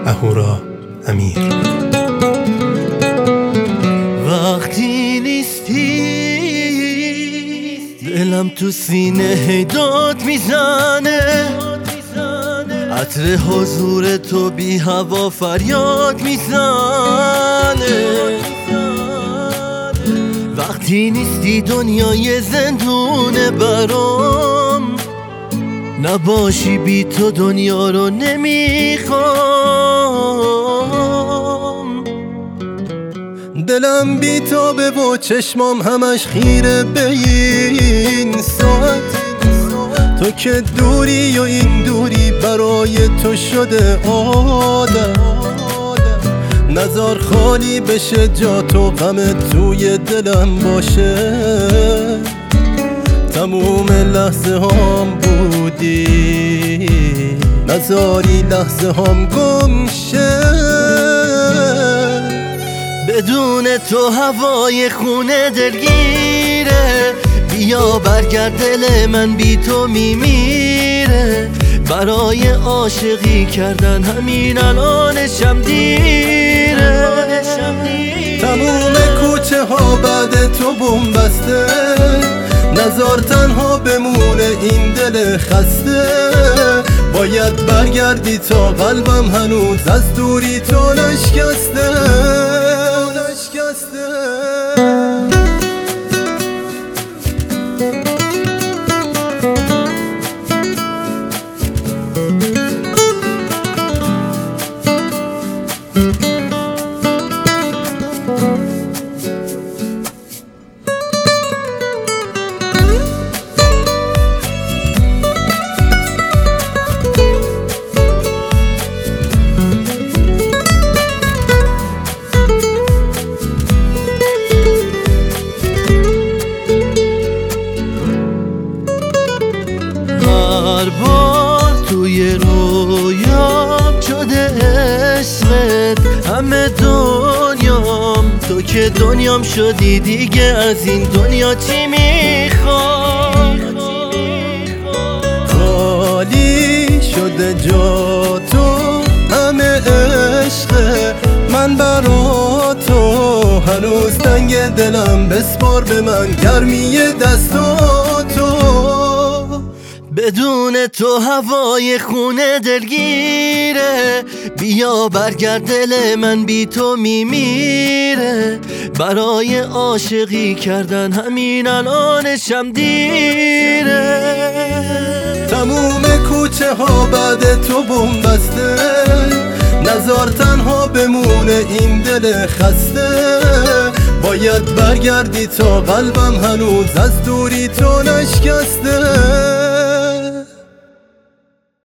اهورا امیر. وقتی نیستی دلم تو سینه داد میزنه، عطر حضور تو بی هوا فریاد میزنه. وقتی نیستی دنیای زندونه برام، نباشی بی تو دنیا رو نمیخوام. دلم بی تابه و چشمام همش خیره به این ساعت، تو که دوری و این دوری برای تو شده عادت. نظر خالی بشه جا تو غمت توی دلم باشه، تموم لحظه هم بودی نذاری لحظه هم گم شه. بدون تو هوای خونه دلگیره، بیا برگرد دل من بی تو میمیره. برای عاشقی کردن همین الانشم دیره. تموم کوچه ها بعد تو بوم بسته، نزار تنها بمونه این دل خسته. باید برگردی تا قلبم هنوز از دوری تو نشکسته. هر بار توی رویام شده عشقت، همه دنیام تو که دنیام شدی. دیگه از این دنیا چی میخوام؟ خالی شده جا تو همه عشقه من برا تو. هنوز تنگ دلم بسپار به من گرمی دستاتو. بدون تو هوای خونه دلگیره، بیا برگرد دل من بی تو میمیره. برای عاشقی کردن همین الانشم دیره. تموم کوچه ها بعد تو بوم بسته، نزار تنها بمونه این دل خسته. باید برگردی تا قلبم هنوز از دوری تو نشکسته.